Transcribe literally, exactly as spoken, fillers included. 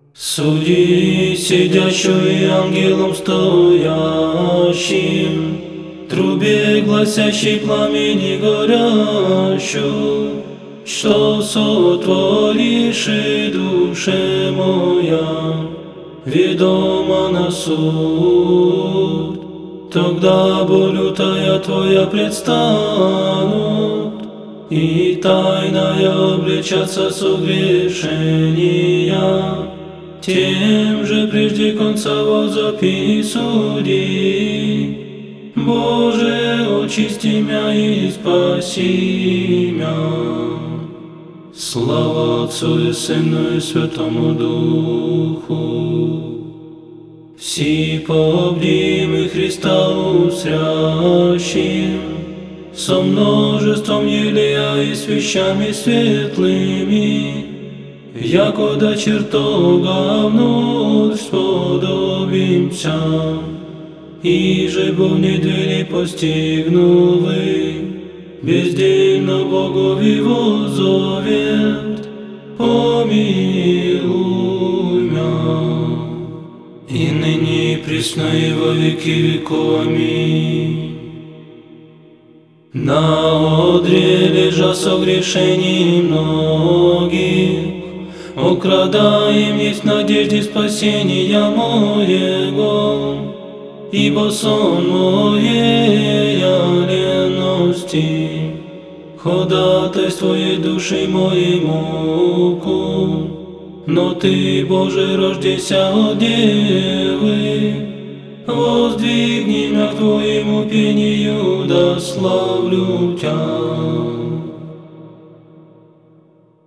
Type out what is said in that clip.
Суди сидящую и ангелом стоящим, трубе гласящей пламени горящую, что сотворишь и душе моя, ведома на суд. Тогда боль лютая твоя предстанут, и тайная обличатся согрешения. Тем же прежде конца возопи суди. Боже, очисти мя и спаси мя. Слава Отцу и Сыну и Святому Духу. Си побдимы Христа усрящим, со множеством елея и свещами светлыми, якода чертога вновь сподобимся, и же Бог недели постигнули, бездельно Богови воззовет, помилуй мя. И ныне и присно и во веки веков. Аминь. На одре лежа согрешений многих, украдаем есть надежде спасения моего, ибо сон моей лености, ходатайствует души моей муку. Но Ты, Боже, рождеся от Девы, воздвигни мя к Твоему пению, да славлю Тя.